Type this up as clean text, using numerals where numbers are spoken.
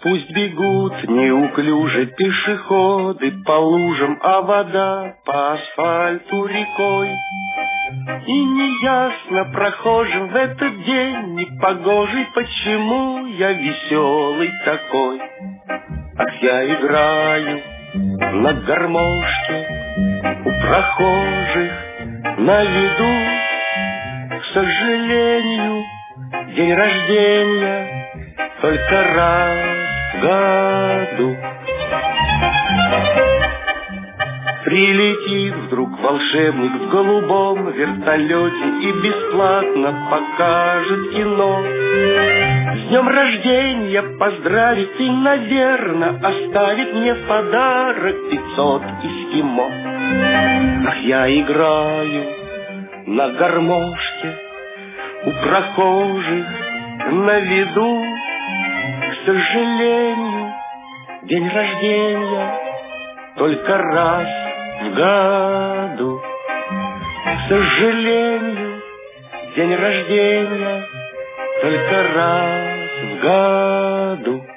Пусть бегут неуклюже пешеходы по лужам, а вода по асфальту рекой. И неясно прохожим в этот день непогожий, почему я веселый такой. Ах, я играю на гармошке у прохожих на виду. К сожалению, день рождения только раз в году. Прилетит вдруг волшебник в голубом вертолете и бесплатно покажет кино. С днем рождения поздравит и, наверно, оставит мне в подарок 500 эскимо. Ах, я играю на гармошке у прохожих на виду. К сожалению, день рождения только раз в году. К сожалению, день рождения только раз в году.